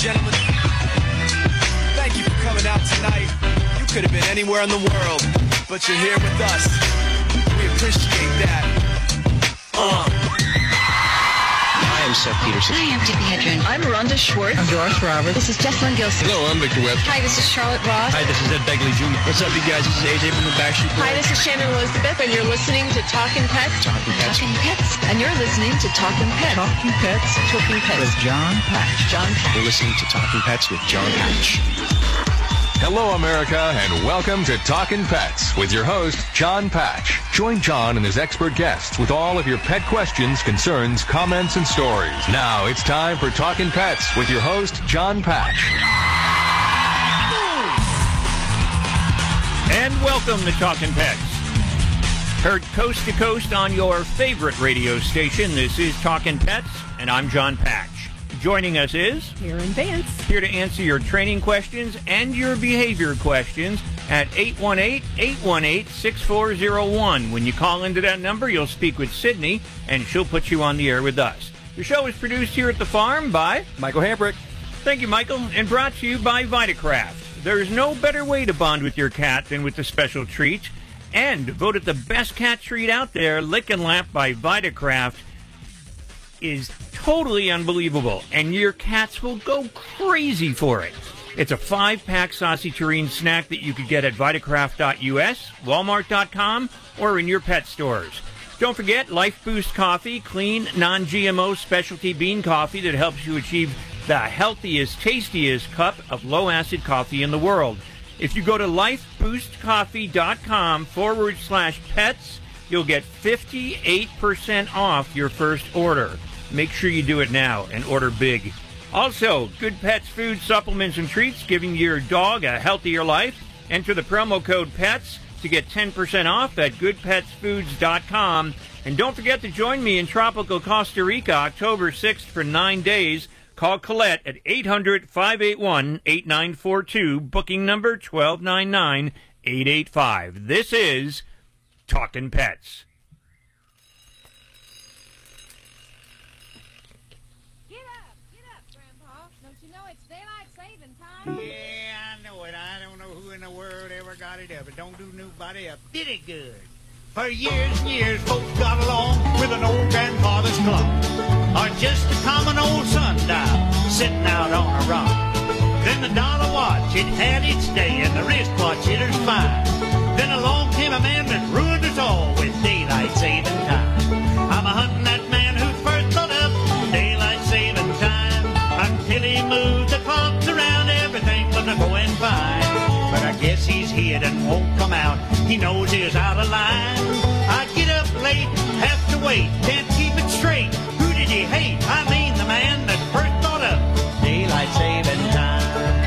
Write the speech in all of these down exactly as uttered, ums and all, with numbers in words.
gentlemen, thank you for coming out tonight. You could have been anywhere in the world, but you're here with us. We appreciate that. Uh. I am Seth Peterson. Hi, I'm Tippi Hedren. I'm Rhonda Schwartz. I'm Doris Roberts. This is Jessalyn Gilson. Hello, I'm Victor West. Hi, this is Charlotte Ross. Hi, this is Ed Begley Junior What's up, you guys? This is A J from the Backstreet Boys. Hi, this is Shannon Elizabeth, and you're listening to Talkin' Pets. Talking Pets. Talking Pets. And you're listening to Talkin' Pets. Talking Pets. Talking Pets. With John Patch. John Patch. You're listening to Talking Pets with John Patch. Hello, America, and welcome to Talkin' Pets with your host, John Patch. Join John and his expert guests with all of your pet questions, concerns, comments, and stories. Now it's time for Talkin' Pets with your host, John Patch. And welcome to Talkin' Pets. Heard coast to coast on your favorite radio station. This is Talkin' Pets, and I'm John Patch. Joining us is Karen Vance, here to answer your training questions and your behavior questions at eight one eight, eight one eight, six four zero one. When you call into that number, you'll speak with Sydney, and she'll put you on the air with us. The show is produced here at the farm by Michael Hambrick. Thank you, Michael, and brought to you by Vitacraft. There's no better way to bond with your cat than with the special treats. And voted the best cat treat out there, Lick and Lap by Vitacraft, is totally unbelievable, and your cats will go crazy for it. It's a five-pack saucy tureen snack that you could get at Vitacraft dot U S, Walmart dot com, or in your pet stores. Don't forget Life Boost Coffee, clean, non-G M O specialty bean coffee that helps you achieve the healthiest, tastiest cup of low-acid coffee in the world. If you go to lifeboostcoffee.com forward slash pets, you'll get fifty-eight percent off your first order. Make sure you do it now and order big. Also, Good Pets food, supplements, and treats, giving your dog a healthier life. Enter the promo code PETS to get ten percent off at good pets foods dot com. And don't forget to join me in tropical Costa Rica October sixth for nine days. Call Colette at eight hundred, five eight one, eight nine four two, booking number one two nine nine, eight eight five. This is Talkin' Pets. Yeah, I know it. I don't know who in the world ever got it up. It don't do nobody a bit of good. For years and years, folks got along with an old grandfather's clock, or just a common old sundial sitting out on a rock. Then the dollar watch, it had its day, and the wristwatch, it was fine. Then along came a man that ruined us all with daylight saving time. I'm a hunting that man who first thought up daylight saving time. Until he moved the clocks around, everything was going fine. But I guess he's hid and won't come out. He knows he's out of line. I get up late, have to wait, can't keep it straight. Who did he hate? I mean the man that first thought up daylight saving time.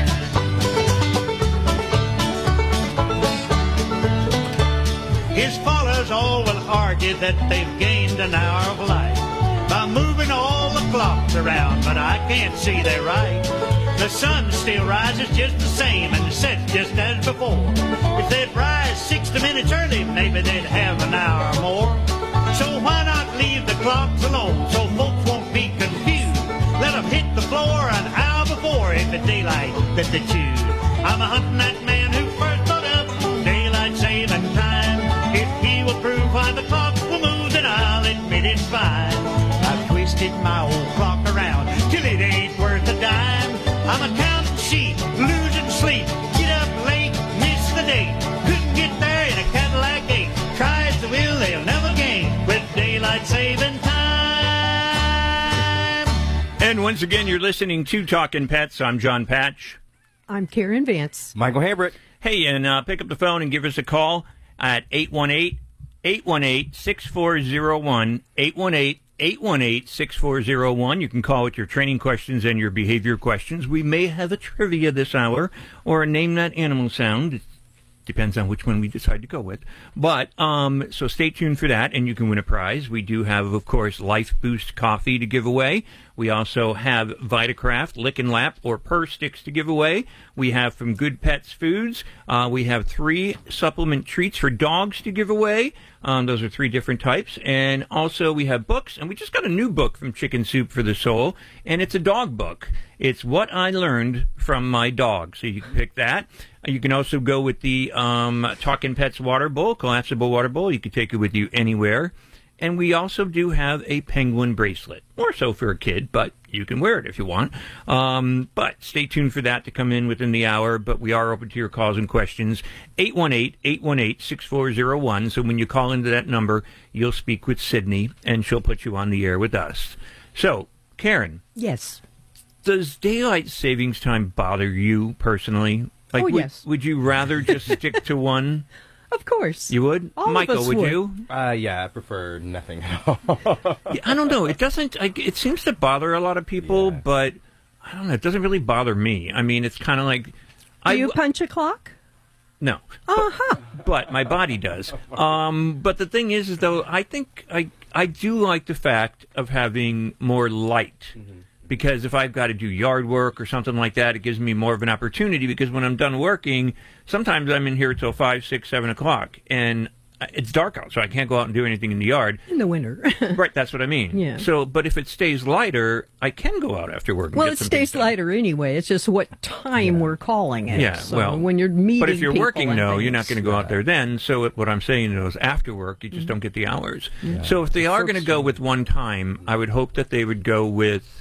His followers all will argue that they've gained an hour of life by moving all the clocks around, but I can't see they're right. The sun still rises just the same and sets just as before. If they'd rise sixty minutes early, maybe they'd have an hour more. So why not leave the clocks alone so folks won't be confused? Let them hit the floor an hour before if it's daylight that they choose. I'm a hunting that man who first thought up daylight saving time. If he will prove why the clocks will move, then I'll admit it's fine. I've twisted my old clock around till it ain't worth a dime. I'm a counting sheep, losing sleep, get up late, miss the date. Couldn't get there in a Cadillac eight. Try as they will, they'll never gain with daylight saving time. And once again, you're listening to Talkin' Pets. I'm John Patch. I'm Karen Vance. Michael Hambrick. Hey, and uh, pick up the phone and give us a call at eight one eight, eight one eight, six four zero one, eight one eight, eight one eight, six four zero one. You can call with your training questions and your behavior questions. We may have a trivia this hour or a Name That Animal sound. It depends on which one we decide to go with. But, um, so stay tuned for that, and you can win a prize. We do have, of course, Life Boost Coffee to give away. We also have Vitacraft, Lick and Lap, or Purr Sticks to give away. We have from Good Pets Foods. Uh, we have three supplement treats for dogs to give away. Um, those are three different types. And also we have books, and we just got a new book from Chicken Soup for the Soul, and it's a dog book. It's What I Learned from My Dog. So you can pick that. You can also go with the um, Talkin' Pets water bowl, collapsible water bowl. You can take it with you anywhere. And we also do have a penguin bracelet. More so for a kid, but you can wear it if you want. Um, but stay tuned for that to come in within the hour. But we are open to your calls and questions. eight one eight, eight one eight, six four zero one. So when you call into that number, you'll speak with Sydney, and she'll put you on the air with us. So, Karen. Yes. Does daylight savings time bother you personally? Like, oh, would, yes. Would you rather just stick to one? Of course. You would? All Michael, of us would, would you? Uh, yeah, I prefer nothing at all. Yeah, I don't know. It doesn't, like, it seems to bother a lot of people, yeah. But I don't know. It doesn't really bother me. I mean, it's kind of like. Do I, you punch a clock? No. Uh-huh. But, but my body does. Um, but the thing is, is, though, I think I, I do like the fact of having more light. Mm-hmm. Because if I've got to do yard work or something like that, it gives me more of an opportunity. Because when I'm done working, sometimes I'm in here till five, six, seven o'clock, and it's dark out, so I can't go out and do anything in the yard in the winter. Right, that's what I mean. Yeah. So, but if it stays lighter, I can go out after work. And well, get it some stays lighter anyway. It's just what time yeah. we're calling it. Yeah. So well, when you're meeting, but if you're working, no, things, you're not going to go yeah. out there then. So it, what I'm saying is, after work, you just mm-hmm. don't get the hours. Yeah. So if they are going to go with one time, I would hope that they would go with.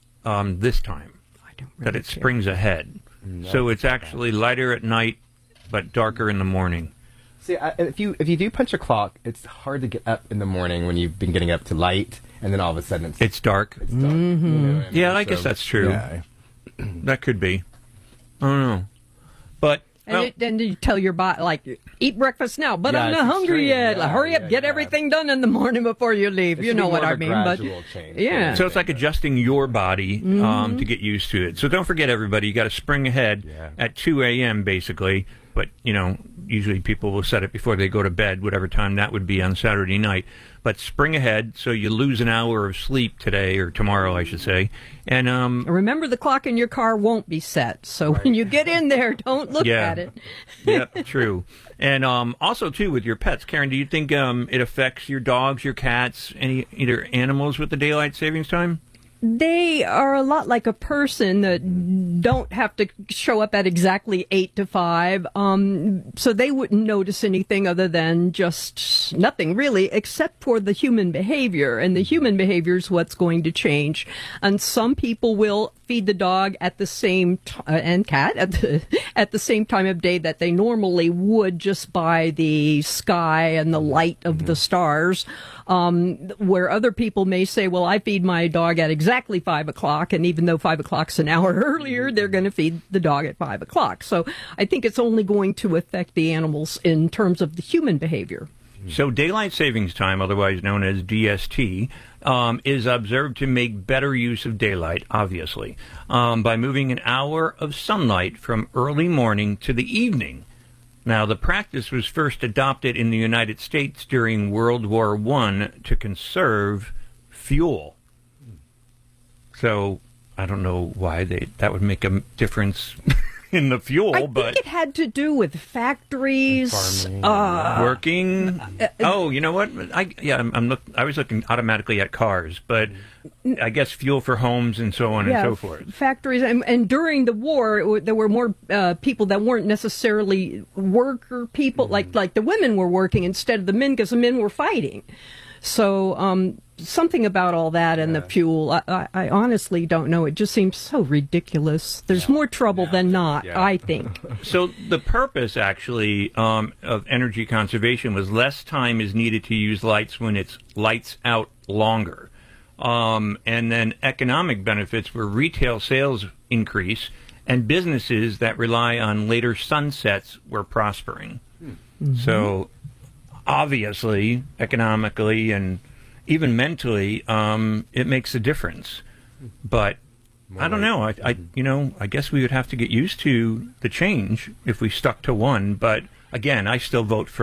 Um, this time, I don't really that it care. springs ahead. No, so it's actually lighter at night, but darker in the morning. See, I, if you if you do punch a clock, it's hard to get up in the morning when you've been getting up to light, and then all of a sudden it's, it's dark. It's dark. Mm-hmm. You know what I mean? Yeah, I so, guess that's true. Yeah. That could be. I don't know. But And well, it, then you tell your body, like, eat breakfast now, but Yeah, I'm it's not hungry extreme. yet. Yeah, Like, hurry up, yeah, get yeah. everything done in the morning before you leave. It You should know be what more I of a mean. But gradual change. yeah. so it's like adjusting your body um, Mm-hmm. to get used to it. So don't forget, everybody, you got to spring ahead Yeah. at two a.m. basically. But, you know, usually people will set it before they go to bed, whatever time that would be on Saturday night. But spring ahead, so you lose an hour of sleep today, or tomorrow, I should say. And um, remember, the clock in your car won't be set. So Right. when you get in there, don't look Yeah. at it. Yep, true. And um, also, too, with your pets, Karen, do you think um, it affects your dogs, your cats, any either animals with the daylight savings time? They are a lot like a person that don't have to show up at exactly eight to five. Um, so they wouldn't notice anything other than just nothing really, except for the human behavior. And the human behavior is what's going to change. And some people will feed the dog at the same t- uh, and cat at the at the same time of day that they normally would, just by the sky and the light of mm-hmm. the stars. Um, where other people may say, well, I feed my dog at exactly five o'clock, and even though five o'clock's an hour earlier, they're going to feed the dog at five o'clock. So I think it's only going to affect the animals in terms of the human behavior. So daylight savings time, otherwise known as D S T, um, is observed to make better use of daylight, obviously, um, by moving an hour of sunlight from early morning to the evening. Now, the practice was first adopted in the United States during World War One to conserve fuel. So I don't know why they that would make a difference in the fuel, I but think it had to do with factories, Farming. uh, working. Oh, you know what? I yeah, I'm, I'm look. I was looking automatically at cars, but I guess fuel for homes and so on yeah, and so forth. factories. And, and during the war, it w- there were more uh, people that weren't necessarily worker people, mm-hmm. like like the women were working instead of the men, because the men were fighting. So um, something about all that and yeah. the fuel, I, I, I honestly don't know. It just seems so ridiculous. There's yeah. more trouble yeah. than not, yeah. I think. So the purpose, actually, um, of energy conservation was less time is needed to use lights when it's lights out longer. Um, and then economic benefits were retail sales increase, and businesses that rely on later sunsets were prospering. Mm-hmm. So obviously, economically and even mentally, um, it makes a difference. But I don't know. I, I, you know, I guess we would have to get used to the change if we stuck to one. But again, I still vote for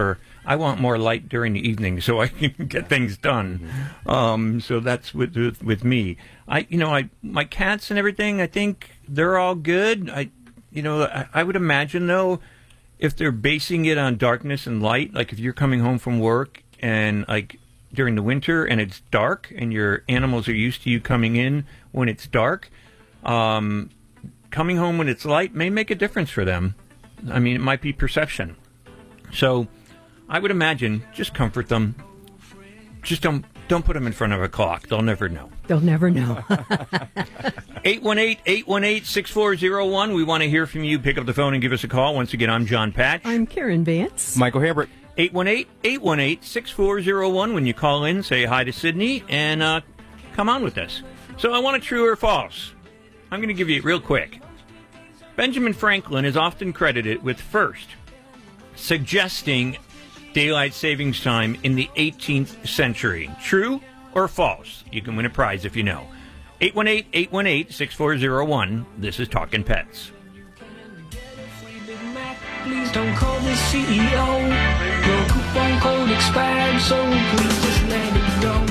I want more light during the evening so I can get things done. Um, so that's with, with with me. I, you know, I my cats and everything. I think they're all good. I, you know, I, I would imagine though, if they're basing it on darkness and light, like if you're coming home from work and like during the winter and it's dark and your animals are used to you coming in when it's dark, um, coming home when it's light may make a difference for them. I mean, it might be perception. So I would imagine just comfort them. Just don't don't put them in front of a clock. They'll never know. They'll never know. eight one eight, eight one eight, six four zero one. We want to hear from you. Pick up the phone and give us a call. Once again, I'm John Patch. I'm Karen Vance. Michael Hambrick. eight one eight, eight one eight, six four zero one. When you call in, say hi to Sydney and uh, come on with us. So I want a true or false. I'm going to give you it real quick. Benjamin Franklin is often credited with first suggesting daylight savings time in the eighteenth century. True or false? You can win a prize if you know. eight one eight, eight one eight, six four zero one. This is Talkin' Pets. Please don't call the C E O. Your coupon code expired, so please just let it go.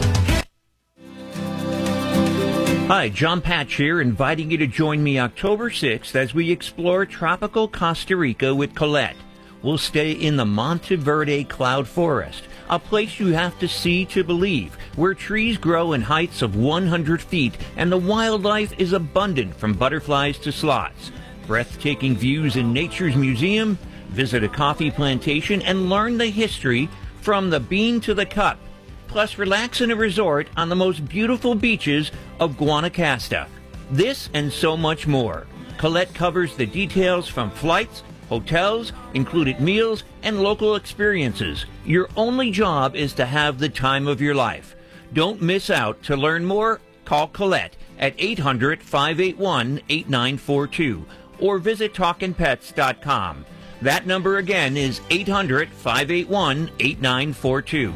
Hi, John Patch here, inviting you to join me October sixth as we explore tropical Costa Rica with Colette. We'll stay in the Monteverde Cloud Forest, a place you have to see to believe, where trees grow in heights of one hundred feet and the wildlife is abundant from butterflies to sloths. Breathtaking views in Nature's Museum, visit a coffee plantation and learn the history from the bean to the cup. Plus, relax in a resort on the most beautiful beaches of Guanacaste. This and so much more. Colette covers the details from flights, hotels, included meals, and local experiences. Your only job is to have the time of your life. Don't miss out. To learn more, call Colette at eight hundred, five eight one, eight nine four two or visit talkin pets dot com. That number again is eight hundred, five eight one, eight nine four two.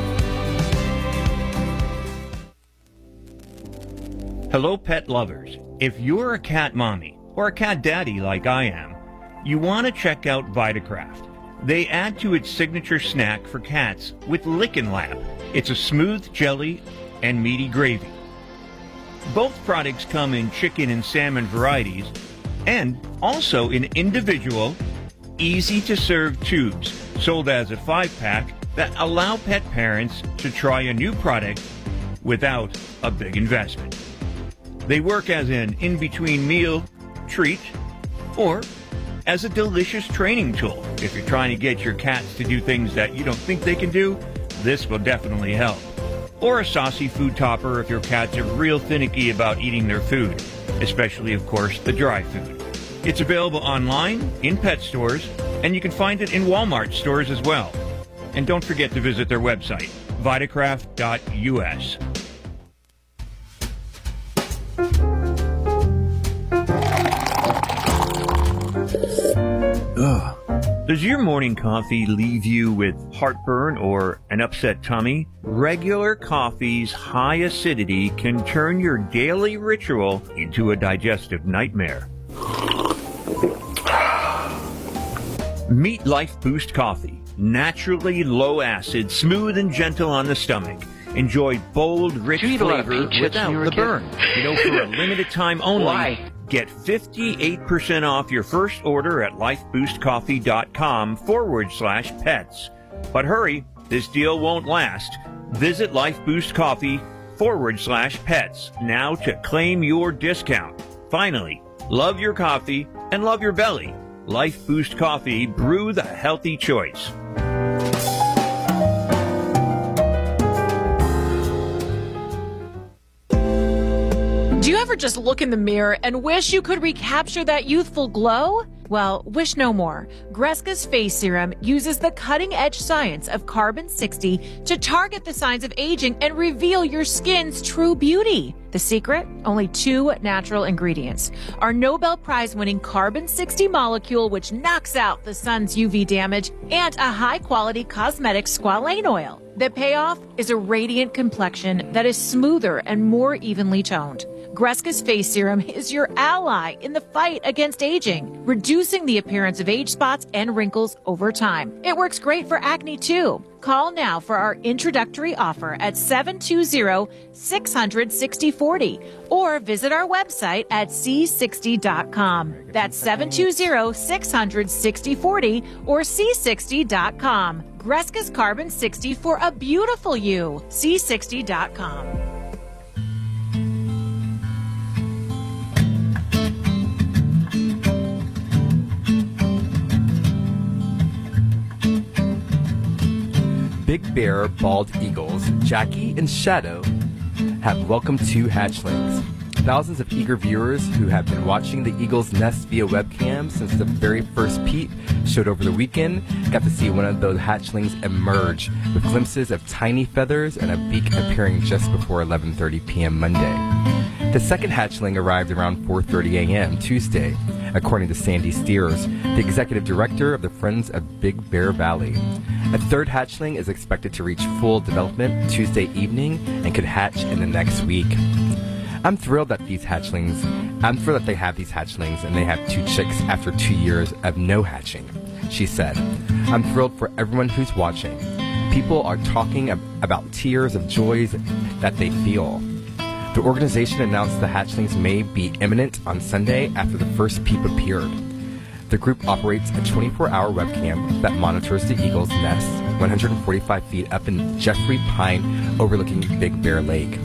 Hello, pet lovers. If you're a cat mommy or a cat daddy like I am, you want to check out Vitacraft. They add to its signature snack for cats with Lickin' Lap. It's a smooth jelly and meaty gravy. Both products come in chicken and salmon varieties and also in individual, easy-to-serve tubes sold as a five-pack that allow pet parents to try a new product without a big investment. They work as an in-between meal treat or as a delicious training tool. If you're trying to get your cats to do things that you don't think they can do, this will definitely help. Or a saucy food topper if your cats are real finicky about eating their food, especially, of course, the dry food. It's available online, in pet stores, and you can find it in Walmart stores as well. And don't forget to visit their website, vitacraft dot U S. Ugh. Does your morning coffee leave you with heartburn or an upset tummy? Regular coffee's high acidity can turn your daily ritual into a digestive nightmare. Meet Life Boost Coffee. Naturally low acid, smooth and gentle on the stomach. Enjoy bold, rich flavor without the burn. You know, for a limited time only. Why? Get fifty-eight percent off your first order at lifeboostcoffee.com forward slash pets. But hurry, this deal won't last. Visit lifeboostcoffee forward slash pets now to claim your discount. Finally, love your coffee and love your belly. Life Boost Coffee, brew the healthy choice. Do you ever just look in the mirror and wish you could recapture that youthful glow? Well, wish no more. Greska's Face Serum uses the cutting-edge science of carbon sixty to target the signs of aging and reveal your skin's true beauty. The secret? Only two natural ingredients. Our Nobel Prize-winning carbon sixty molecule, which knocks out the sun's U V damage, and a high-quality cosmetic squalane oil. The payoff is a radiant complexion that is smoother and more evenly toned. Greska's Face Serum is your ally in the fight against aging, reducing the appearance of age spots and wrinkles over time. It works great for acne, too. Call now for our introductory offer at seven two zero, six hundred, sixty forty or visit our website at c sixty dot com. That's seven two zero, six hundred, sixty forty or c sixty dot com. Greska's Carbon sixty for a beautiful you. c sixty dot com. Big Bear bald eagles, Jackie and Shadow, have welcomed two hatchlings. Thousands of eager viewers who have been watching the eagles' nest via webcam since the very first peep showed over the weekend got to see one of those hatchlings emerge with glimpses of tiny feathers and a beak appearing just before eleven thirty p.m. Monday. The second hatchling arrived around four thirty a.m. Tuesday, according to Sandy Steers, the executive director of the Friends of Big Bear Valley. A third hatchling is expected to reach full development Tuesday evening and could hatch in the next week. I'm thrilled that these hatchlings, I'm thrilled that they have these hatchlings and they have two chicks after two years of no hatching, she said. I'm thrilled for everyone who's watching. People are talking ab- about tears of joys that they feel. The organization announced the hatchlings may be imminent on Sunday after the first peep appeared. The group operates a twenty-four hour webcam that monitors the eagle's nest one hundred forty-five feet up in Jeffrey Pine overlooking Big Bear Lake.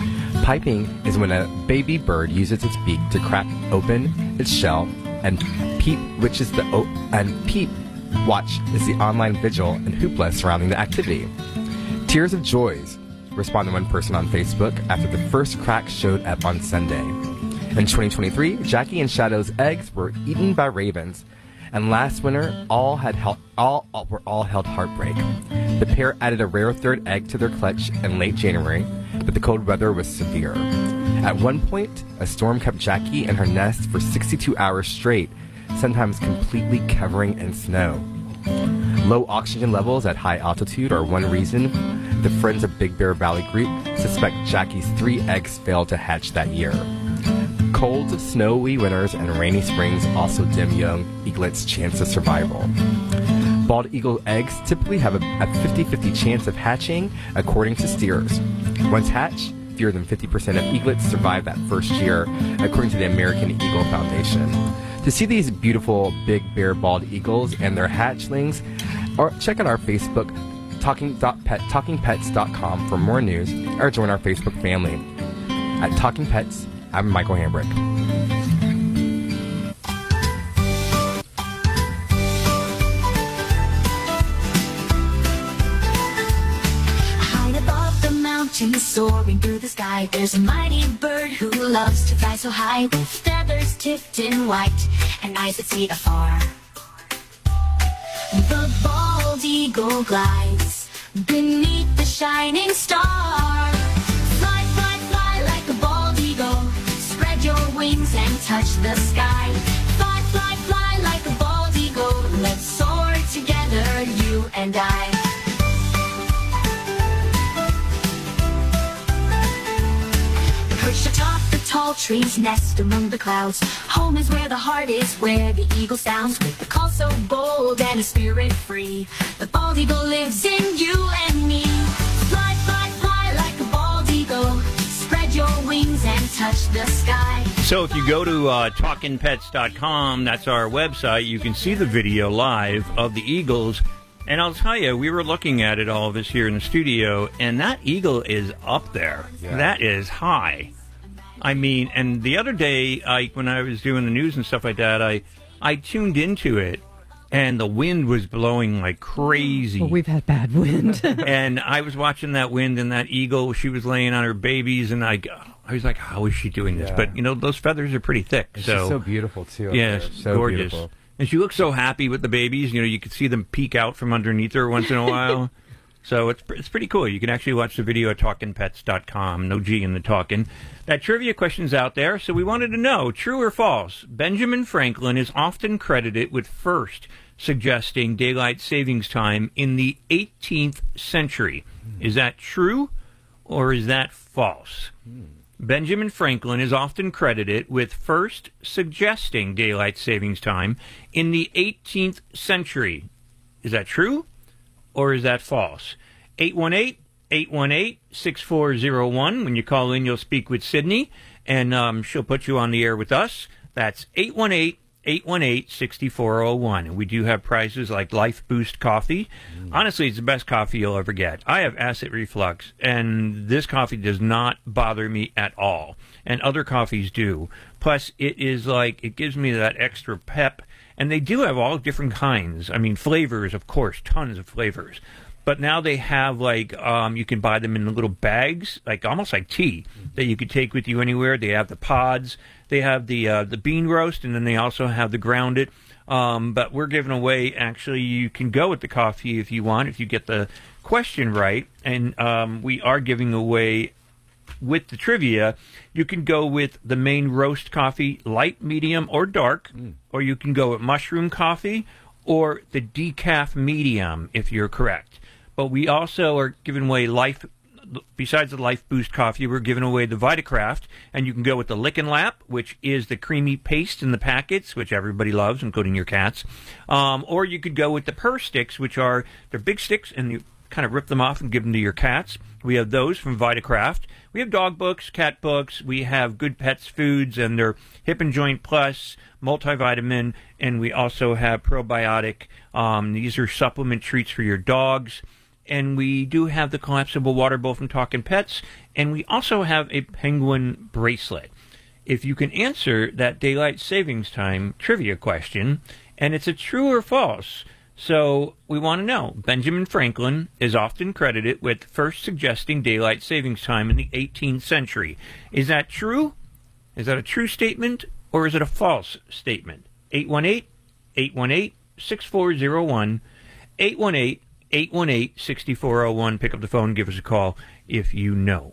Piping is when a baby bird uses its beak to crack open its shell, and peep, which is the o- and peep watch is the online vigil and hoopla surrounding the activity. Tears of joys, responded one person on Facebook after the first crack showed up on Sunday. In twenty twenty-three, Jackie and Shadow's eggs were eaten by ravens, and last winter all had held, all, all were all held heartbreak. The pair added a rare third egg to their clutch in late January, but the cold weather was severe. At one point, a storm kept Jackie and her nest for sixty-two hours straight, sometimes completely covering in snow. Low oxygen levels at high altitude are one reason the Friends of Big Bear Valley group suspect Jackie's three eggs failed to hatch that year. Cold, snowy winters and rainy springs also dim young eaglets' chance of survival. Bald eagle eggs typically have a fifty-fifty chance of hatching, according to Steers. Once hatched, fewer than fifty percent of eaglets survive that first year, according to the American Eagle Foundation. To see these beautiful Big Bear bald eagles and their hatchlings, or check out our Facebook, talking pet talking pets dot com for more news, or join our Facebook family. At Talking Pets, I'm Michael Hambrick. High above the mountains, soaring through the sky, there's a mighty bird who loves to fly so high, with feathers tipped in white and eyes that see afar. The bald eagle glides beneath the shining star. Fly, fly, fly like a bald eagle. Spread your wings and touch the sky. Fly, fly, fly like a bald eagle. Let's soar together, you and I. Perched atop the tall trees, nest among the clouds. Home is where the heart is, where the eagle sounds. With a call so bold and a spirit free, the bald eagle lives in you and me. Fly, fly, fly like a bald eagle. Spread your wings and touch the sky. So if you go to uh, talking pets dot com, that's our website, you can see the video live of the eagles. And I'll tell you, we were looking at it, all of us here in the studio, and that eagle is up there. Yeah. That is high. I mean, and the other day, I, when I was doing the news and stuff like that, I, I tuned into it, and the wind was blowing like crazy. Well, we've had bad wind. And I was watching that wind, and that eagle, she was laying on her babies, and I, I was like, how is she doing this? Yeah. But, you know, those feathers are pretty thick. And so she's so beautiful, too. Yes, so gorgeous. Beautiful. And she looks so happy with the babies. You know, you could see them peek out from underneath her once in a while. So it's it's pretty cool. You can actually watch the video at talking pets dot com. No G in the talking. That trivia question's out there, so we wanted to know, true or false, Benjamin Franklin is often credited with first suggesting daylight savings time in the eighteenth century. Hmm. Is that true or is that false? Hmm. Benjamin Franklin is often credited with first suggesting daylight savings time in the eighteenth century. Is that true or is that false? eight one eight, eight one eight, six four zero one. When you call in, you'll speak with Sydney, and um, she'll put you on the air with us. That's eight one eight, eight one eight, six four zero one. And we do have prizes like Life Boost coffee. Mm. Honestly, it's the best coffee you'll ever get. I have acid reflux, and this coffee does not bother me at all. And other coffees do. Plus, it is like, it gives me that extra pep. And they do have all different kinds. I mean, flavors, of course, tons of flavors. But now they have, like, um, you can buy them in little bags, like almost like tea, that you could take with you anywhere. They have the pods. They have the uh, the bean roast, and then they also have the grounded. Um, but we're giving away, actually, you can go with the coffee if you want, if you get the question right. And um, we are giving away, with the trivia, you can go with the main roast coffee, light, medium, or dark. Mm. Or you can go with mushroom coffee or the decaf medium, if you're correct. But we also are giving away Life, besides the Life Boost coffee, we're giving away the Vitacraft, and you can go with the Lick and Lap, which is the creamy paste in the packets, which everybody loves, including your cats. Um, or you could go with the Purr Sticks, which are, they're big sticks, and you kind of rip them off and give them to your cats. We have those from Vitacraft. We have dog books, cat books. We have Good Pets foods, and they're Hip and Joint Plus, multivitamin, and we also have probiotic. Um, these are supplement treats for your dogs. And we do have the collapsible water bowl from Talkin' Pets, and we also have a penguin bracelet. If you can answer that daylight savings time trivia question, and it's a true or false, so we want to know. Benjamin Franklin is often credited with first suggesting daylight savings time in the eighteenth century. Is that true? Is that a true statement, or is it a false statement? eight one eight, eight one eight, six four zero one, eight one eight, eight one eight, six four zero one. Pick up the phone, give us a call if you know.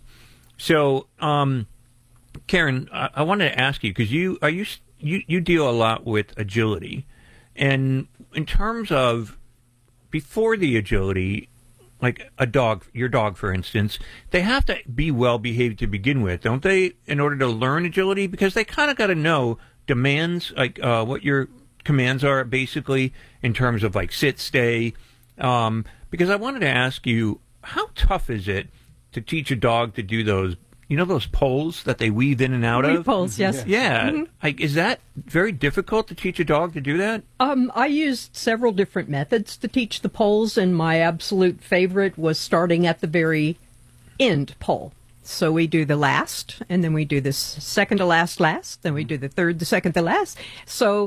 So, um, Karen, I, I wanted to ask you, because you, are you, you, you deal a lot with agility. And in terms of before the agility, like a dog, your dog, for instance, they have to be well behaved to begin with, don't they, in order to learn agility? Because they kind of got to know demands, like uh, what your commands are, basically, in terms of like sit, stay. Um, because I wanted to ask you, how tough is it to teach a dog to do those, you know, those poles that they weave in and out Weave of? poles, yes. Yeah. Mm-hmm. Like, is that very difficult to teach a dog to do that? Um, I used several different methods to teach the poles, and my absolute favorite was starting at the very end pole. So we do the last, and then we do this second to last last, then we do the third, the second to last. So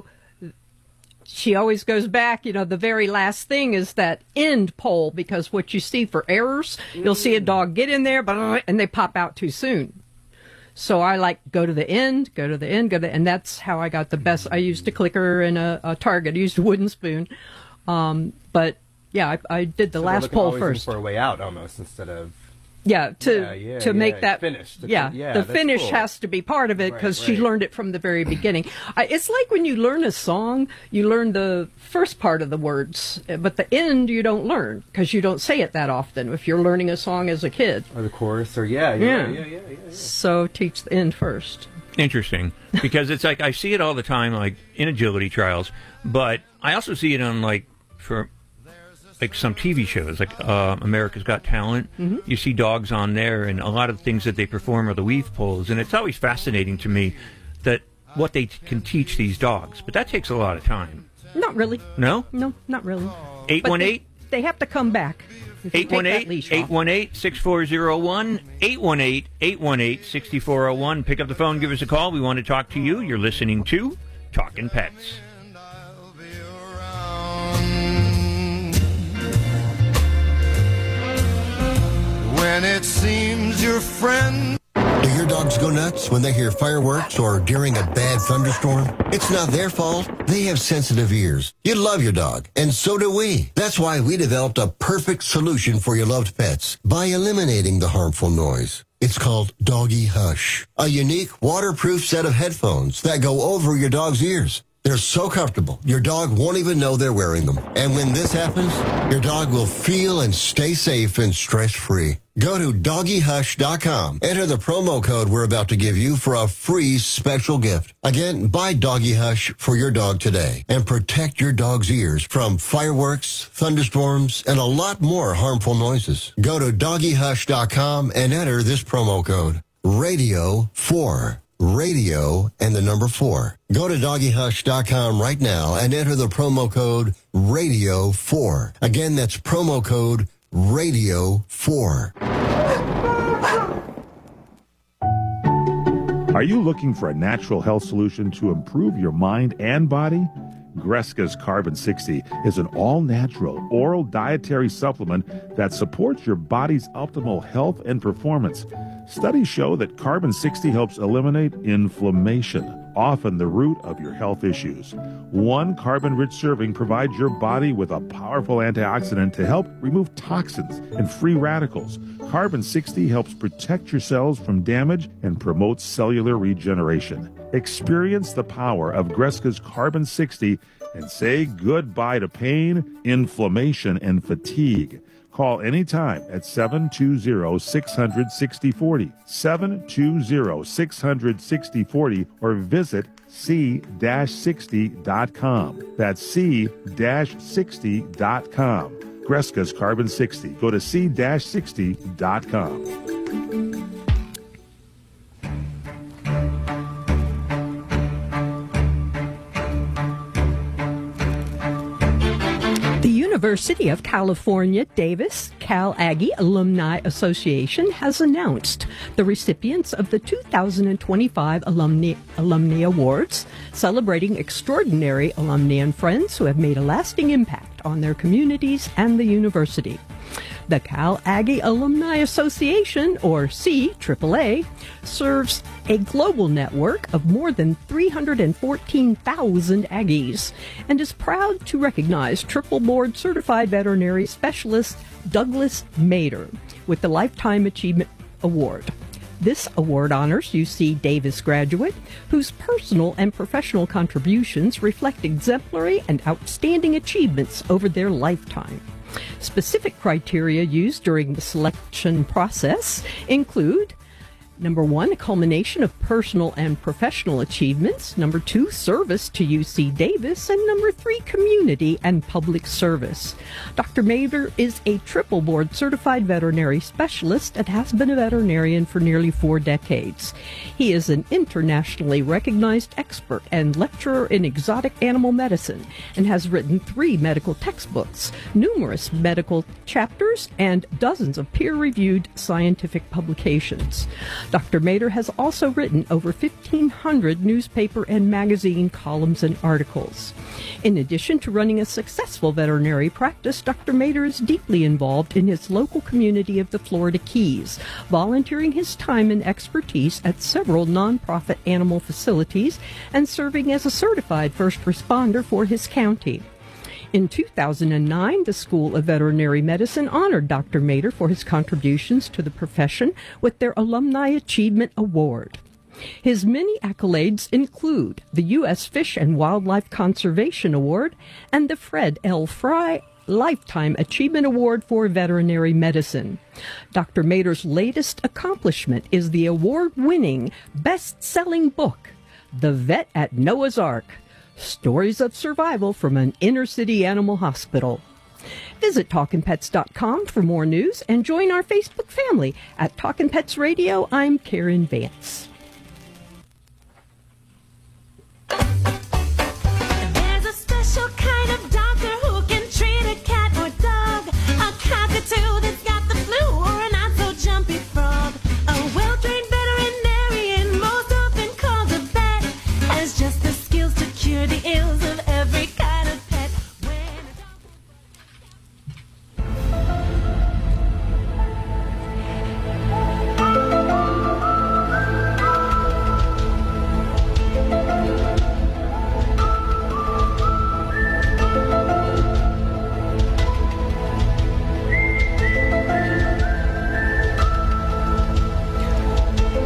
she always goes back, you know, the very last thing is that end pole, because what you see for errors, you'll see a dog get in there, and they pop out too soon. So I like go to the end, go to the end, go to the, and that's how I got the best. I used a clicker and a, a target. I used a wooden spoon. Um, but, yeah, I, I did the so last pole always first. For a way out, almost, instead of... Yeah, to yeah, yeah, to yeah, make that finish. To yeah, fin- yeah, the that's finish cool. has to be part of it, because right, she right. learned it from the very beginning. I, it's like when you learn a song, you learn the first part of the words, but the end you don't learn, because you don't say it that often if you're learning a song as a kid. Or the chorus, or yeah, yeah, yeah, yeah, yeah, yeah, yeah. So teach the end first. Interesting, because it's like I see it all the time, like in agility trials, but I also see it on like for like some T V shows, like uh, America's Got Talent. Mm-hmm. You see dogs on there, and a lot of the things that they perform are the weave poles, and it's always fascinating to me that what they t- can teach these dogs, but that takes a lot of time. Not really. No? No, not really. eight one eight? They have to come back. eight one eight, eight one eight, six four zero one, eight one eight, eight one eight, six four zero one. Pick up the phone, give us a call. We want to talk to you. You're listening to Talkin' Pets. When it seems your friend... Do your dogs go nuts when they hear fireworks or during a bad thunderstorm? It's not their fault. They have sensitive ears. You love your dog, and so do we. That's why we developed a perfect solution for your loved pets by eliminating the harmful noise. It's called Doggy Hush, a unique waterproof set of headphones that go over your dog's ears. They're so comfortable, your dog won't even know they're wearing them. And when this happens, your dog will feel and stay safe and stress-free. Go to doggy hush dot com. Enter the promo code we're about to give you for a free special gift. Again, buy Doggy Hush for your dog today and protect your dog's ears from fireworks, thunderstorms, and a lot more harmful noises. Go to doggy hush dot com and enter this promo code. Radio four. Radio and the number four. Go to doggy hush dot com right now and enter the promo code radio four. Again, that's promo code radio four. Are you looking for a natural health solution to improve your mind and body? Greska's Carbon sixty is an all-natural oral dietary supplement that supports your body's optimal health and performance. Studies show that Carbon sixty helps eliminate inflammation, often the root of your health issues. One carbon-rich serving provides your body with a powerful antioxidant to help remove toxins and free radicals. Carbon sixty helps protect your cells from damage and promotes cellular regeneration. Experience the power of Greska's Carbon sixty and say goodbye to pain, inflammation, and fatigue. Call anytime at seven two zero, six hundred, sixty forty, seven two zero, six hundred, sixty forty, or visit c sixty dot com. That's c sixty dot com. Greska's Carbon sixty. Go to c sixty dot com. University of California, Davis Cal Aggie Alumni Association has announced the recipients of the two thousand twenty-five Alumni, Alumni Awards, celebrating extraordinary alumni and friends who have made a lasting impact on their communities and the university. The Cal Aggie Alumni Association, or C triple A, serves a global network of more than three hundred fourteen thousand Aggies and is proud to recognize triple board certified veterinary specialist Douglas Mader with the Lifetime Achievement Award. This award honors U C Davis graduate whose personal and professional contributions reflect exemplary and outstanding achievements over their lifetime. Specific criteria used during the selection process include: number one, a culmination of personal and professional achievements. Number two, service to U C Davis. And number three, community and public service. Doctor Mader is a triple board certified veterinary specialist and has been a veterinarian for nearly four decades. He is an internationally recognized expert and lecturer in exotic animal medicine and has written three medical textbooks, numerous medical chapters, and dozens of peer-reviewed scientific publications. Doctor Mader has also written over fifteen hundred newspaper and magazine columns and articles. In addition to running a successful veterinary practice, Doctor Mader is deeply involved in his local community of the Florida Keys, volunteering his time and expertise at several nonprofit animal facilities and serving as a certified first responder for his county. In two thousand nine, the School of Veterinary Medicine honored Doctor Mader for his contributions to the profession with their Alumni Achievement Award. His many accolades include the U S Fish and Wildlife Conservation Award and the Fred L. Fry Lifetime Achievement Award for Veterinary Medicine. Doctor Mader's latest accomplishment is the award-winning, best-selling book, The Vet at Noah's Ark: Stories of Survival from an Inner-City Animal Hospital. Visit talkin pets dot com for more news and join our Facebook family at Talkin' Pets Radio. I'm Karen Vance. There's a special kind of doctor who can treat a cat or dog, a cockatoo that's got the flu or a not-so-jumpy frog. A well-trained veterinarian, most often called a vet, has just the skills to cure the ills of every kind of pet.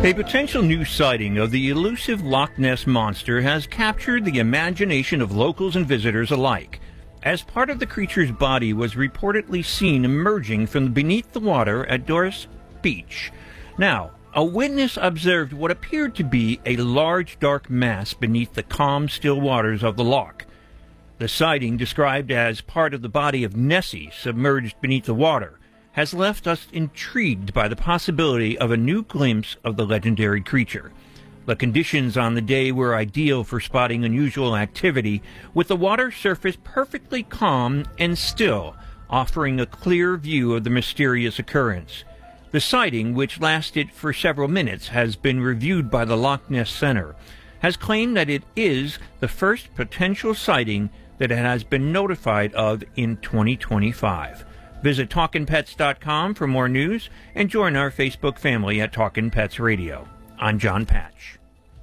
A potential new sighting of the elusive Loch Ness Monster has captured the imagination of locals and visitors alike, as part of the creature's body was reportedly seen emerging from beneath the water at Doris Beach. Now, a witness observed what appeared to be a large dark mass beneath the calm, still waters of the loch. The sighting, described as part of the body of Nessie submerged beneath the water, has left us intrigued by the possibility of a new glimpse of the legendary creature. The conditions on the day were ideal for spotting unusual activity, with the water surface perfectly calm and still, offering a clear view of the mysterious occurrence. The sighting, which lasted for several minutes, has been reviewed by the Loch Ness Center, has claimed that it is the first potential sighting that it has been notified of in twenty twenty-five. Visit talkin pets dot com for more news and join our Facebook family at Talkin' Pets Radio. I'm John Patch.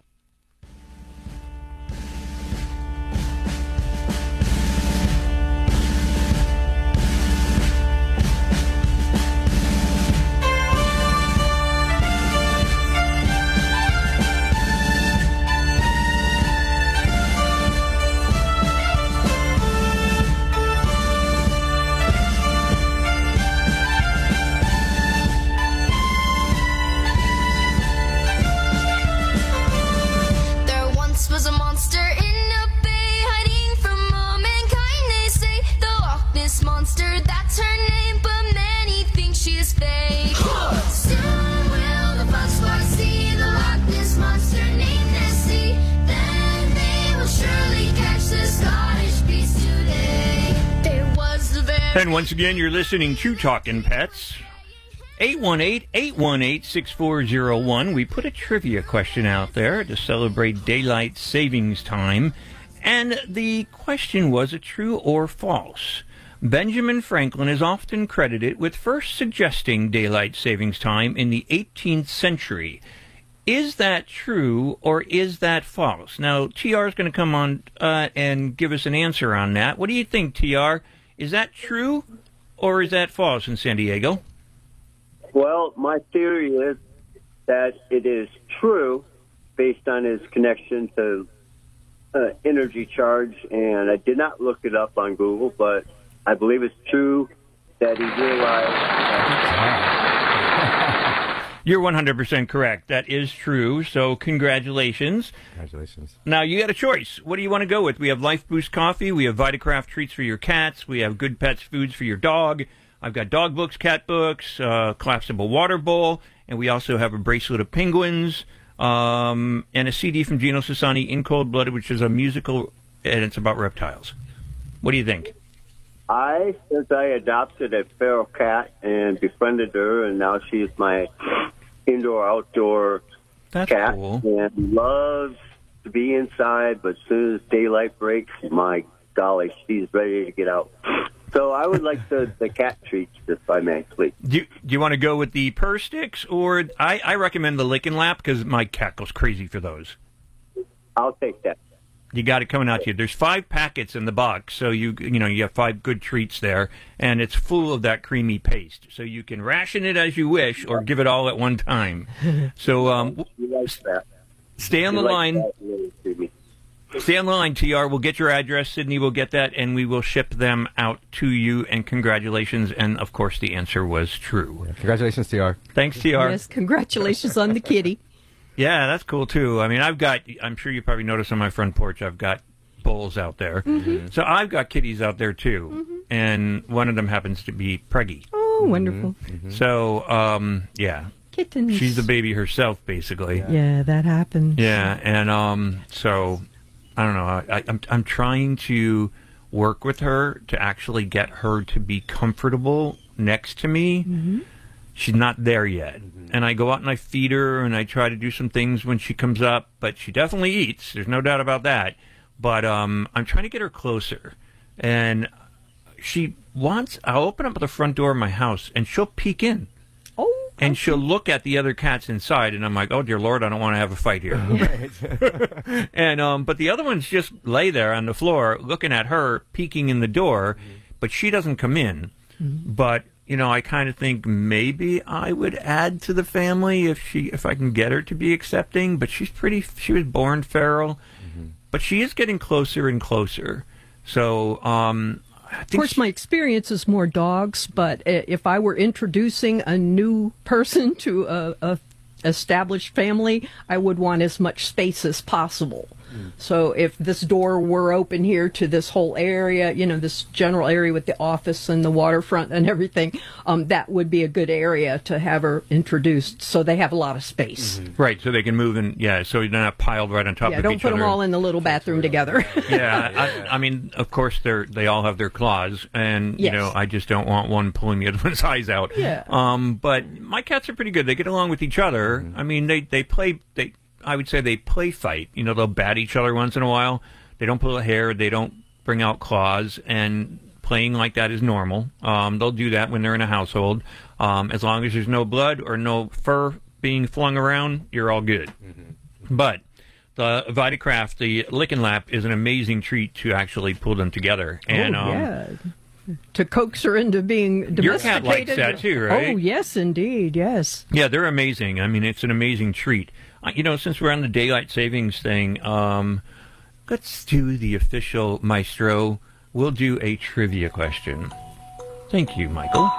And once again, you're listening to Talkin' Pets. eight one eight, eight one eight, six four zero one. We put a trivia question out there to celebrate daylight savings time. And the question was a true or false. Benjamin Franklin is often credited with first suggesting daylight savings time in the eighteenth century. Is that true or is that false? Now, T R is going to come on uh, and give us an answer on that. What do you think, T R? Is that true, or is that false in San Diego? Well, my theory is that it is true based on his connection to uh, energy charge, and I did not look it up on Google, but I believe it's true that he realized... You're one hundred percent correct. That is true, so congratulations. Congratulations. Now, you got a choice. What do you want to go with? We have Life Boost coffee. We have Vitacraft treats for your cats. We have Good Pets foods for your dog. I've got dog books, cat books, uh, collapsible water bowl, and we also have a bracelet of penguins, um, and a C D from Gino Sassani, In Cold Blooded, which is a musical, and it's about reptiles. What do you think? I, since I adopted a feral cat and befriended her, and now she's my indoor-outdoor cat, cool. And loves to be inside, but as soon as daylight breaks, my golly, she's ready to get out. So I would like the, the cat treats, if I may, please. Do you, do you want to go with the purr sticks, or I, I recommend the lick and lap because my cat goes crazy for those. I'll take that. You got it coming out to you. There's five packets in the box, so you you know you have five good treats there, and it's full of that creamy paste. So you can ration it as you wish, or give it all at one time. So um, stay on the line. Stay on the line, T R. We'll get your address. Sydney will get that, and we will ship them out to you. And congratulations. And, of course, the answer was true. Yeah, congratulations, T R. Thanks, T R. Yes, congratulations on the kitty. Yeah, that's cool, too. I mean, I've got, I'm sure you probably noticed on my front porch, I've got bowls out there. Mm-hmm. So I've got kitties out there, too. Mm-hmm. And one of them happens to be preggy. Oh, wonderful. Mm-hmm. So, um, yeah. Kittens. She's the baby herself, basically. Yeah, yeah that happens. Yeah, and um, so... I don't know. I, I'm I'm trying to work with her to actually get her to be comfortable next to me. Mm-hmm. She's not there yet. Mm-hmm. And I go out and I feed her and I try to do some things when she comes up, but she definitely eats. There's no doubt about that. But um, I'm trying to get her closer. And she wants, I'll open up the front door of my house and she'll peek in. Oh. And she'll look at the other cats inside, and I'm like, "Oh dear Lord, I don't want to have a fight here." and um, but the other ones just lay there on the floor, looking at her, peeking in the door, but she doesn't come in. Mm-hmm. But you know, I kind of think maybe I would add to the family if she, if I can get her to be accepting. But she's pretty. She was born feral, mm-hmm. but she is getting closer and closer. So, um, I think of course, she, my experience is more dogs. But if I were introducing a new person to a, a established family, I would want as much space as possible. So if this door were open here to this whole area, you know, this general area with the office and the waterfront and everything, um, that would be a good area to have her introduced so they have a lot of space. Mm-hmm. Right, so they can move in, yeah, so you're not piled right on top yeah, of each other. Yeah, don't put them all in the little bathroom together. yeah, I, I mean, of course, they're, they all have their claws, and, yes. you know, I just don't want one pulling the other one's eyes out. Yeah. Um, but my cats are pretty good. They get along with each other. Mm-hmm. I mean, they, they play... they. I would say they play fight. You know, they'll bat each other once in a while. They don't pull a hair. They don't bring out claws. And playing like that is normal. Um, they'll do that when they're in a household. Um, as long as there's no blood or no fur being flung around, you're all good. Mm-hmm. But the Vitakraft, the Lick and Lap, is an amazing treat to actually pull them together. And, oh, um, yeah. To coax her into being domesticated. Your cat likes that too, right? Oh, yes, indeed, yes. Yeah, they're amazing. I mean, it's an amazing treat. Uh, you know, since we're on the daylight savings thing, um, let's do the official maestro. We'll do a trivia question. Thank you, Michael.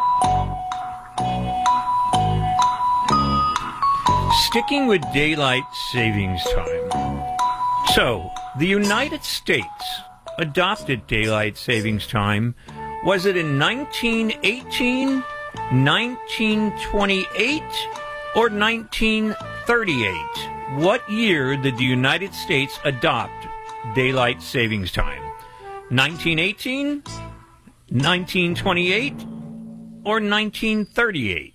Sticking with daylight savings time. So, the United States adopted daylight savings time. Was it in nineteen eighteen, nineteen twenty-eight, or nineteen thirty-eight? What year did the United States adopt daylight savings time? nineteen eighteen, nineteen twenty-eight, or nineteen thirty-eight?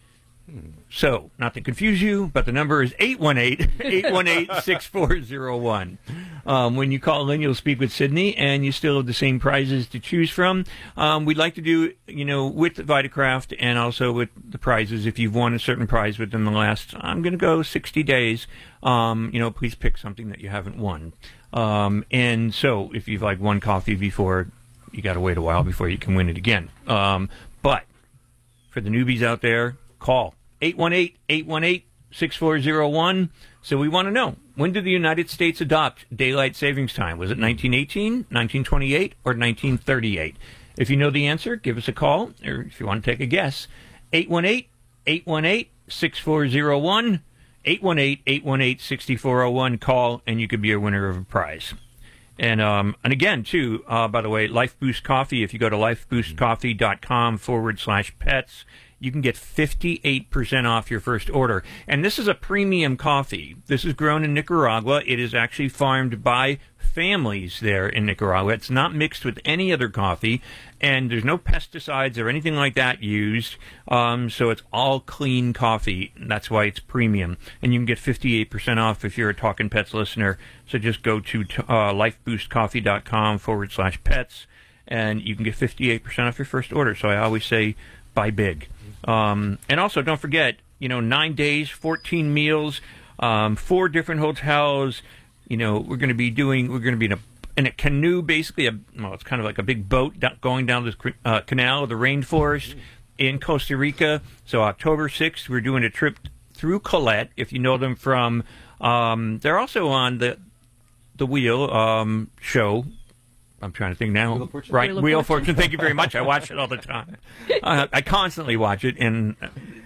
So, not to confuse you, but the number is eight one eight, eight one eight, six four zero one. Um, when you call in, you'll speak with Sydney, and you still have the same prizes to choose from. Um, we'd like to do, you know, with Vitakraft and also with the prizes. If you've won a certain prize within the last, I'm going to go sixty days, um, you know, please pick something that you haven't won. Um, and so, if you've, like, won coffee before, you got to wait a while before you can win it again. Um, but for the newbies out there, call eight one eight, eight one eight, six four zero one. So we want to know, when did the United States adopt daylight savings time? Was it nineteen eighteen, nineteen twenty-eight, or nineteen thirty-eight? If you know the answer, give us a call, or if you want to take a guess, eight one eight, eight one eight, six four zero one, eight one eight, eight one eight, six four zero one. Call, and you could be a winner of a prize. And um, and again, too, uh, by the way, Life Boost Coffee, if you go to lifeboostcoffee.com forward slash pets, you can get fifty-eight percent off your first order. And this is a premium coffee. This is grown in Nicaragua. It is actually farmed by families there in Nicaragua. It's not mixed with any other coffee, and there's no pesticides or anything like that used. Um, so it's all clean coffee. That's why it's premium. And you can get fifty-eight percent off if you're a Talkin' Pets listener. So just go to uh, lifeboostcoffee.com forward slash pets, and you can get fifty-eight percent off your first order. So I always say, buy big. Um, and also, don't forget, you know, nine days, fourteen meals, um, four different hotels. You know, we're going to be doing, we're going to be in a, in a canoe, basically, a, well, it's kind of like a big boat do- going down this uh, canal of the rainforest in Costa Rica. So October sixth, we're doing a trip through Colette, if you know them from, um, they're also on the, the Wheel um, show. I'm trying to think now. Wheel of Fortune? Right, Wheel of Wheel of Fortune. Fortune. Thank you very much. I watch it all the time. Uh, I constantly watch it, and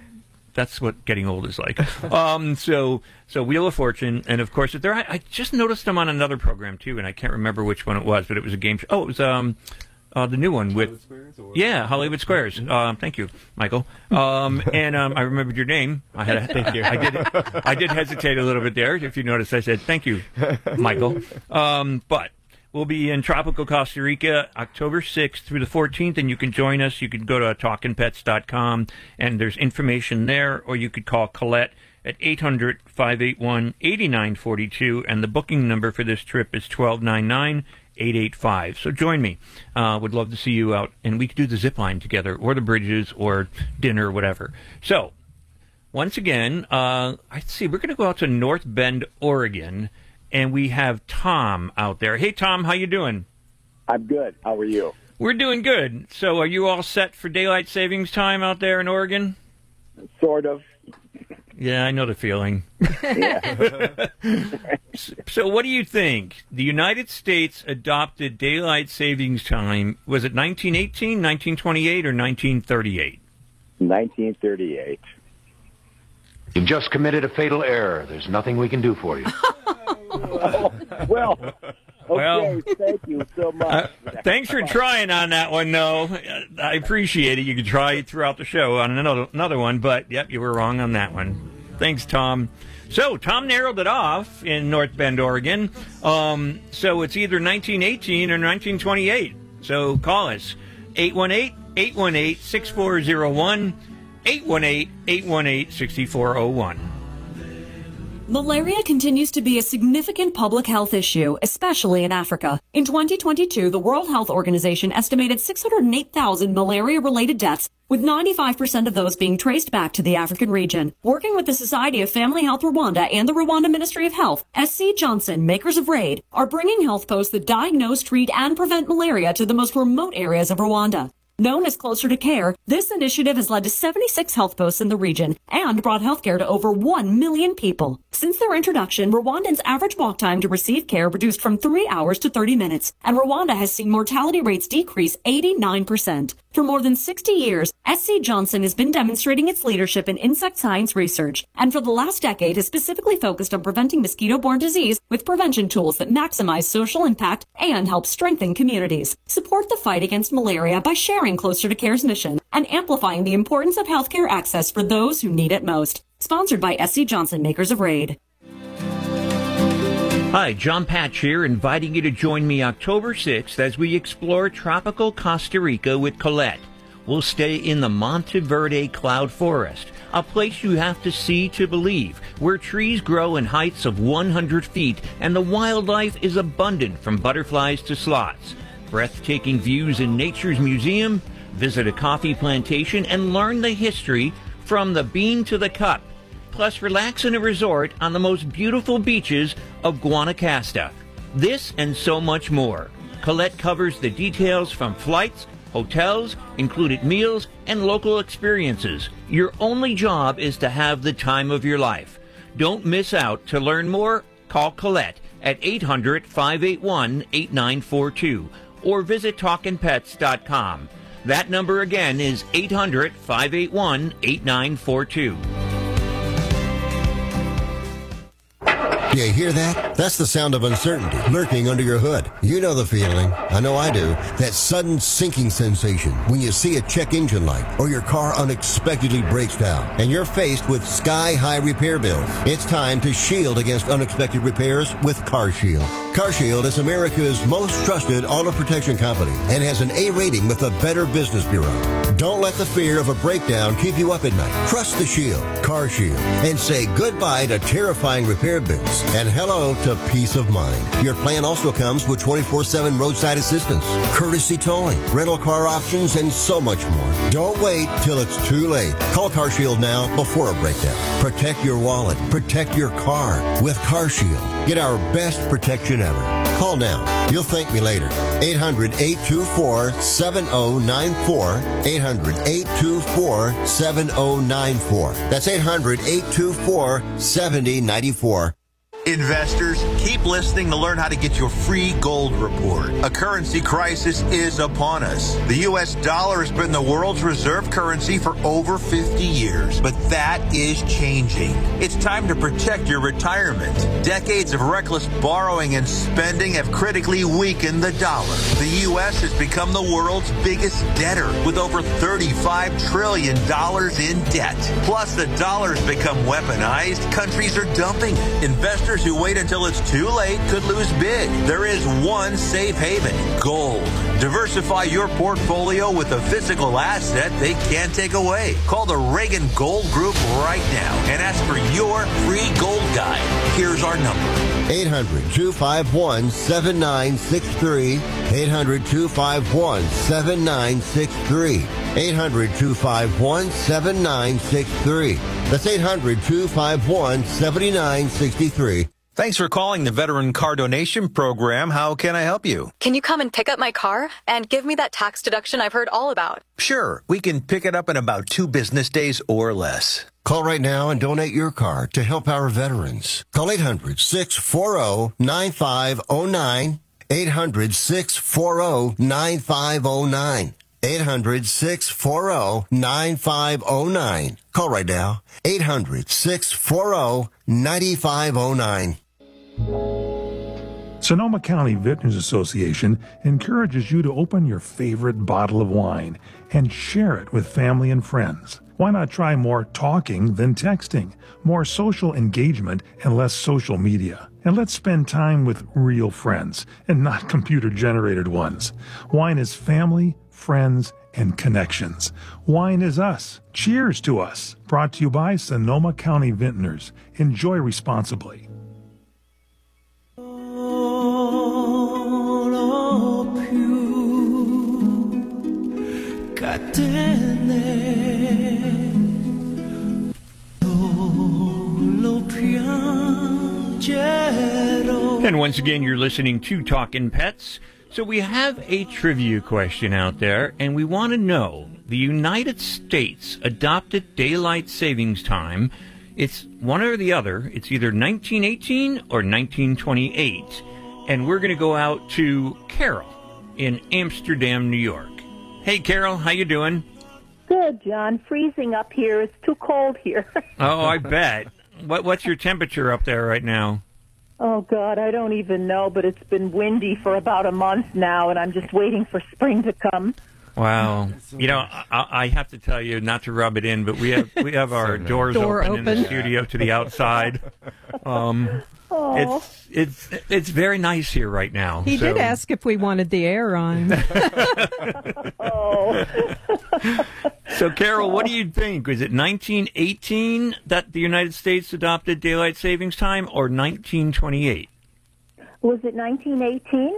that's what getting old is like. Um, so, so Wheel of Fortune, and of course, there. I, I just noticed them on another program too, and I can't remember which one it was, but it was a game show. Oh, it was um, uh, the new one with yeah, Hollywood Squares. Um, thank you, Michael. Um, and um, I remembered your name. I had a, thank you. I did. I did hesitate a little bit there. If you noticed, I said thank you, Michael. Um, but. We'll be in tropical Costa Rica October sixth through the fourteenth, and you can join us. You can go to talkin pets dot com, and there's information there, or you could call Colette at eight hundred, five eight one, eight nine four two, and the booking number for this trip is one two nine nine, eight eight five. So join me. Uh, would love to see you out, and we could do the zip line together, or the bridges, or dinner, whatever. So, once again, uh, let's see, we're going to go out to North Bend, Oregon, and we have Tom out there. Hey, Tom, how you doing? I'm good. How are you? We're doing good. So are you all set for daylight savings time out there in Oregon? Sort of. Yeah, I know the feeling. Yeah. So what do you think? The United States adopted daylight savings time, was it nineteen eighteen, nineteen twenty-eight, or nineteen thirty-eight? nineteen thirty-eight. You've just committed a fatal error. There's nothing we can do for you. well, well, okay, Well, thank you so much. Uh, thanks for trying on that one, though. I appreciate it. You can try throughout the show on another another one, but, yep, you were wrong on that one. Thanks, Tom. So, Tom narrowed it off in North Bend, Oregon. Um, so it's either nineteen eighteen or nineteen twenty-eight. So call us, eight one eight, eight one eight, six four zero one, eight one eight, eight one eight, six four zero one. Malaria continues to be a significant public health issue, especially in Africa. In twenty twenty-two, the World Health Organization estimated six hundred eight thousand malaria-related deaths, with ninety-five percent of those being traced back to the African region. Working with the Society of Family Health Rwanda and the Rwanda Ministry of Health, S C Johnson, makers of RAID, are bringing health posts that diagnose, treat, and prevent malaria to the most remote areas of Rwanda. Known as Closer to Care, this initiative has led to seventy-six health posts in the region and brought healthcare to over one million people. Since their introduction, Rwandans' average walk time to receive care reduced from three hours to thirty minutes, and Rwanda has seen mortality rates decrease eighty-nine percent. For more than sixty years, S C Johnson has been demonstrating its leadership in insect science research, and for the last decade has specifically focused on preventing mosquito-borne disease with prevention tools that maximize social impact and help strengthen communities. Support the fight against malaria by sharing Closer to Care's mission and amplifying the importance of healthcare access for those who need it most. Sponsored by S C Johnson, makers of RAID. Hi, John Patch here, inviting you to join me October sixth as we explore tropical Costa Rica with Colette. We'll stay in the Monteverde Cloud Forest, a place you have to see to believe, where trees grow in heights of one hundred feet and the wildlife is abundant from butterflies to sloths. Breathtaking views in Nature's Museum, visit a coffee plantation, and learn the history from the bean to the cup. Plus, relax in a resort on the most beautiful beaches of Guanacaste. This and so much more. Colette covers the details from flights, hotels, included meals, and local experiences. Your only job is to have the time of your life. Don't miss out. To learn more, call Colette at eight hundred, five eight one, eight nine four two or visit talkin pets dot com. That number again is eight hundred, five eight one, eight nine four two. You hear that? That's the sound of uncertainty lurking under your hood. You know the feeling. I know I do. That sudden sinking sensation when you see a check engine light or your car unexpectedly breaks down and you're faced with sky-high repair bills. It's time to shield against unexpected repairs with CarShield. CarShield is America's most trusted auto protection company and has an A rating with the Better Business Bureau. Don't let the fear of a breakdown keep you up at night. Trust the Shield, CarShield, and say goodbye to terrifying repair bills and hello to peace of mind. Your plan also comes with twenty-four seven roadside assistance, courtesy towing, rental car options, and so much more. Don't wait till it's too late. Call CarShield now before a breakdown. Protect your wallet. Protect your car with CarShield. Get our best protection ever. Call now. You'll thank me later. eight hundred, eight two four, seven oh nine four. eight hundred, eight two four, seven oh nine four. That's eight hundred, eight two four, seven oh nine four. Investors, keep listening to learn how to get your free gold report. A currency crisis is upon us. The U S dollar has been the world's reserve currency for over fifty years, but that is changing. It's time to protect your retirement. Decades of reckless borrowing and spending have critically weakened the dollar. The U S has become the world's biggest debtor with over thirty-five trillion dollars in debt. Plus, the dollar's become weaponized. Countries are dumping it. Investors who wait until it's too late could lose big. There is one safe haven, gold. Diversify your portfolio with a physical asset they can't take away. Call the Reagan Gold Group right now and ask for your free gold guide. Here's our number. eight hundred, two five one, seven nine six three. eight hundred, two five one, seven nine six three. eight hundred, two five one, seven nine six three. That's eight hundred, two five one, seven nine six three. Thanks for calling the Veteran Car Donation Program. How can I help you? Can you come and pick up my car and give me that tax deduction I've heard all about? Sure, we can pick it up in about two business days or less. Call right now and donate your car to help our veterans. Call eight hundred, six four zero, nine five zero nine. eight hundred, six four zero, nine five zero nine. eight hundred, six four zero, nine five zero nine. Call right now. eight hundred, six four zero, nine five zero nine. Sonoma County Vintners Association encourages you to open your favorite bottle of wine and share it with family and friends. Why not try more talking than texting, more social engagement and less social media? And let's spend time with real friends and not computer-generated ones. Wine is family, friends, and connections. Wine is us. Cheers to us. Brought to you by Sonoma County Vintners. Enjoy responsibly. And once again, you're listening to Talkin' Pets. So we have a trivia question out there, and we want to know, the United States adopted daylight savings time. It's one or the other. It's either nineteen eighteen or nineteen twenty-eight. And we're going to go out to Carol in Amsterdam, New York. Hey, Carol, how you doing? Good, John. Freezing up here. It's too cold here. Oh, I bet. What What's your temperature up there right now? Oh, God, I don't even know, but it's been windy for about a month now, and I'm just waiting for spring to come. Wow. You know, I, I have to tell you, not to rub it in, but we have we have our doors Door open, open in the studio to the outside. Um, Oh. it's it's it's very nice here right now. He so. did ask if we wanted the air on. Oh. So, Carol, what do you think? Was it nineteen eighteen that the United States adopted daylight savings time, or nineteen twenty-eight? Was it nineteen eighteen?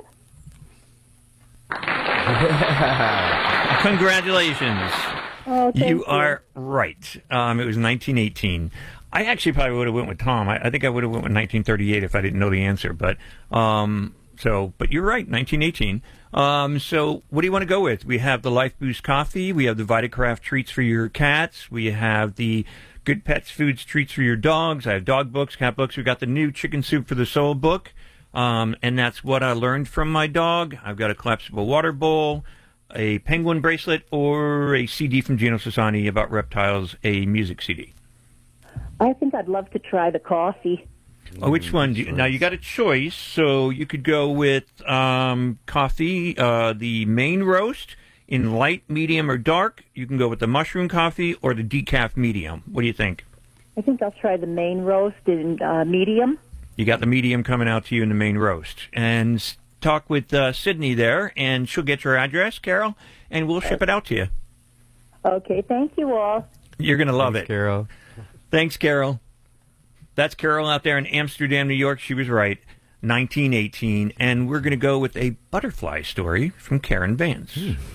Congratulations. Oh, thank you you. are right. Um, it was nineteen eighteen. I actually probably would have went with Tom. I, I think I would have went with nineteen thirty-eight if I didn't know the answer. But um, so, but you're right, nineteen eighteen. Um, so, what do you want to go with? We have the Life Boost coffee. We have the VitaCraft treats for your cats. We have the Good Pets Foods treats for your dogs. I have dog books, cat books. We got the new Chicken Soup for the Soul book, um, and that's what I learned from my dog. I've got a collapsible water bowl, a penguin bracelet, or a C D from Geno Sassani about reptiles, a music C D. I think I'd love to try the coffee. Oh, which one? Do you, now, you got a choice, so you could go with um, coffee, uh, the main roast in light, medium, or dark. You can go with the mushroom coffee or the decaf medium. What do you think? I think I'll try the main roast in uh, medium. You got the medium coming out to you in the main roast. And s- talk with uh, Sydney there, and she'll get your address, Carol, and we'll ship it out to you. Okay, thank you all. You're going to love Thanks, it. Carol. Thanks, Carol. That's Carol out there in Amsterdam, New York. She was right, nineteen eighteen. And we're going to go with a butterfly story from Karen Vance.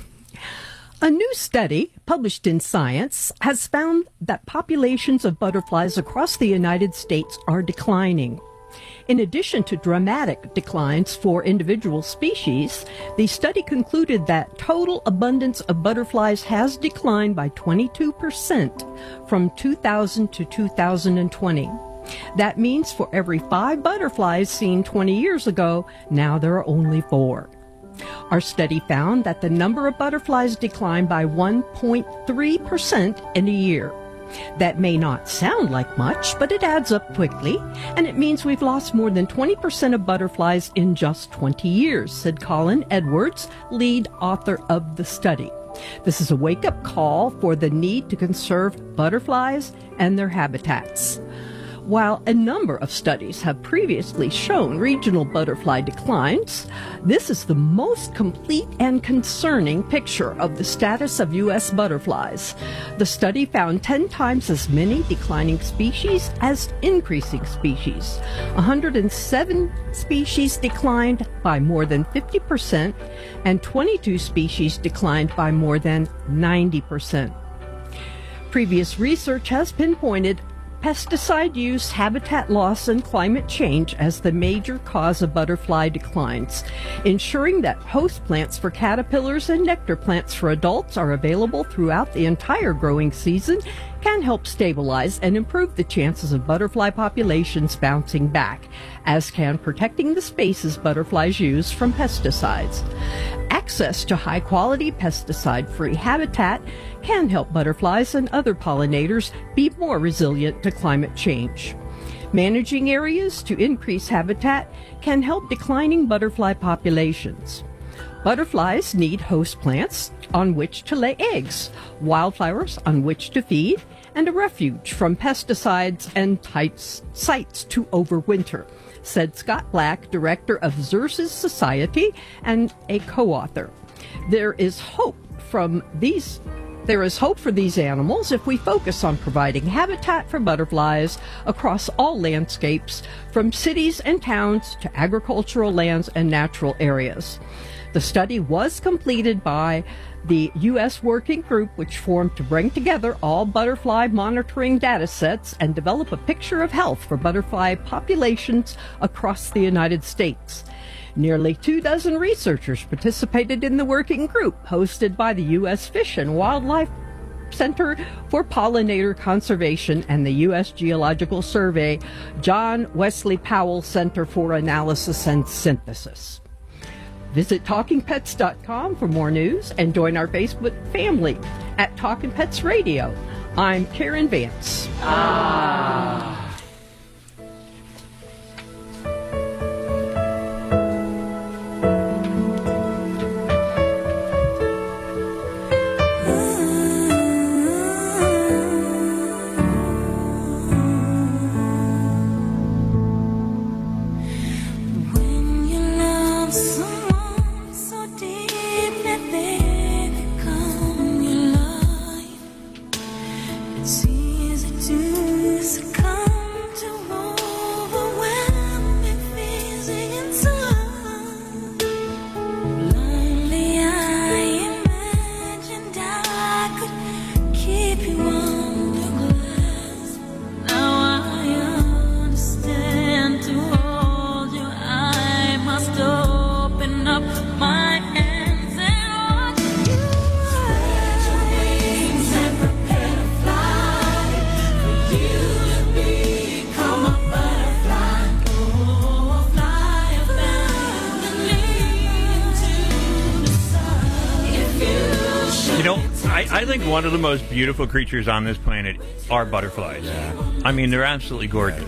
A new study published in Science has found that populations of butterflies across the United States are declining. In addition to dramatic declines for individual species, the study concluded that total abundance of butterflies has declined by twenty-two percent from two thousand to two thousand twenty. That means for every five butterflies seen twenty years ago, now there are only four. Our study found that the number of butterflies declined by one point three percent in a year. That may not sound like much, but it adds up quickly, and it means we've lost more than twenty percent of butterflies in just twenty years, said Colin Edwards, lead author of the study. This is a wake-up call for the need to conserve butterflies and their habitats. While a number of studies have previously shown regional butterfly declines, this is the most complete and concerning picture of the status of U S butterflies. The study found ten times as many declining species as increasing species. one hundred seven species declined by more than fifty percent, and twenty-two species declined by more than ninety percent. Previous research has pinpointed pesticide use, habitat loss, and climate change as the major cause of butterfly declines. Ensuring that host plants for caterpillars and nectar plants for adults are available throughout the entire growing season can help stabilize and improve the chances of butterfly populations bouncing back, as can protecting the spaces butterflies use from pesticides. Access to high-quality pesticide-free habitat can help butterflies and other pollinators be more resilient to climate change. Managing areas to increase habitat can help declining butterfly populations. Butterflies need host plants on which to lay eggs, wildflowers on which to feed, and a refuge from pesticides and types, sites to overwinter, said Scott Black, director of Xerces Society and a co-author. There is hope from these There is hope for these animals if we focus on providing habitat for butterflies across all landscapes, from cities and towns to agricultural lands and natural areas. The study was completed by the U S working group, which formed to bring together all butterfly monitoring data sets and develop a picture of health for butterfly populations across the United States. Nearly two dozen researchers participated in the working group, hosted by the U S Fish and Wildlife Center for Pollinator Conservation and the U S Geological Survey, John Wesley Powell Center for Analysis and Synthesis. Visit talking pets dot com for more news and join our Facebook family at Talking Pets Radio. I'm Karen Vance. Ah. I think one of the most beautiful creatures on this planet are butterflies. Yeah. I mean, they're absolutely gorgeous.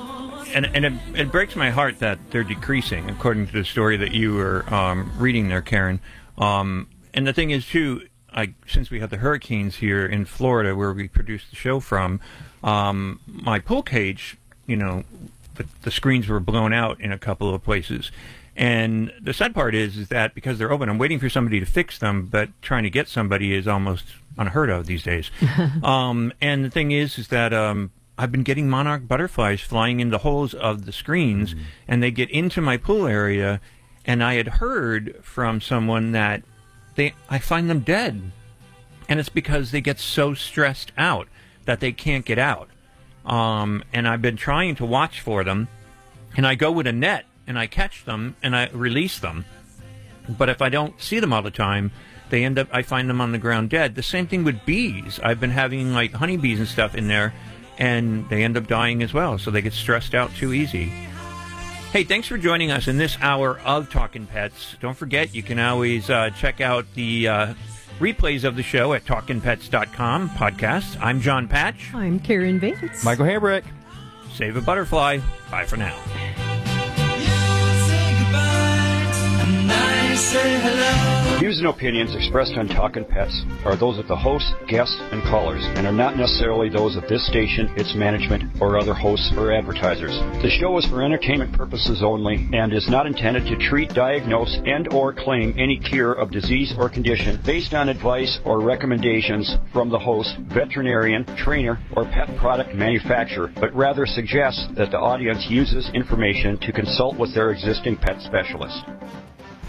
And and it, it breaks my heart that they're decreasing, according to the story that you were um, reading there, Karen. Um, and the thing is, too, I, since we have the hurricanes here in Florida, where we produce the show from, um, my pool cage, you know, the, the screens were blown out in a couple of places. And the sad part is, is that because they're open, I'm waiting for somebody to fix them, but trying to get somebody is almost unheard of these days. um, and the thing is, is that um, I've been getting monarch butterflies flying in the holes of the screens, mm-hmm. and they get into my pool area, and I had heard from someone that they I find them dead. And it's because they get so stressed out that they can't get out. Um, and I've been trying to watch for them, and I go with a net, and I catch them, and I release them. But if I don't see them all the time, they end up, I find them on the ground dead. The same thing with bees. I've been having, like, honeybees and stuff in there, and they end up dying as well, so they get stressed out too easy. Hey, thanks for joining us in this hour of Talkin' Pets. Don't forget, you can always uh, check out the uh, replays of the show at talkin pets dot com podcast. I'm John Patch. I'm Karen Vance. Michael Hambrick. Save a butterfly. Bye for now. Views and opinions expressed on Talkin' Pets are those of the hosts, guests, and callers, and are not necessarily those of this station, its management, or other hosts or advertisers. The show is for entertainment purposes only and is not intended to treat, diagnose, and or claim any cure of disease or condition based on advice or recommendations from the host, veterinarian, trainer, or pet product manufacturer, but rather suggests that the audience uses information to consult with their existing pet specialist.